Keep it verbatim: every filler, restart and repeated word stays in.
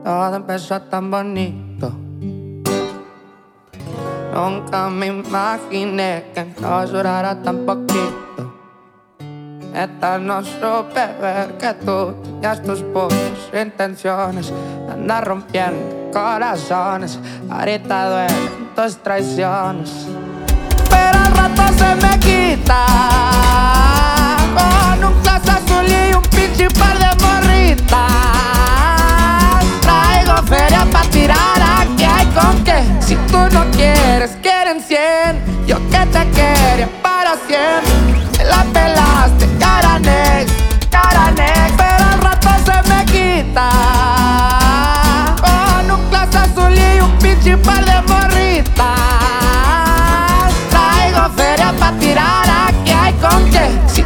Todo empezó tan bonito. Nunca me imaginé que nos durara tan poquito. Esta no supe ver que tú tenías tus putas intenciones de andar rompiendo corazones. Ahorita duelen tus traiciones, pero al rato se me quita con un clase azul y un pinche par de morritas. Traigo feria pa' tirar, aquí hay con qué. Si tú no quieres, quieren cien. Yo que te quería para siempre, te la pelaste, cara negra, cara negra. Pero al rato se me quita con un clase azul y un pinche par de morritas. Traigo feria pa' tirar, aquí hay con qué. Si